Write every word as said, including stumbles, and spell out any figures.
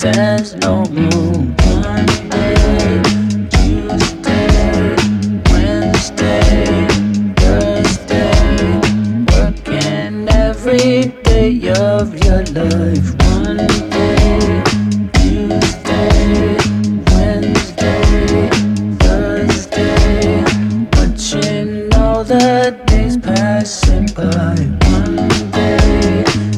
there's no moon. Monday, Tuesday, Wednesday, Thursday, working every day of your life. Monday, Tuesday, Wednesday, Thursday, watching all the days passing by. Monday,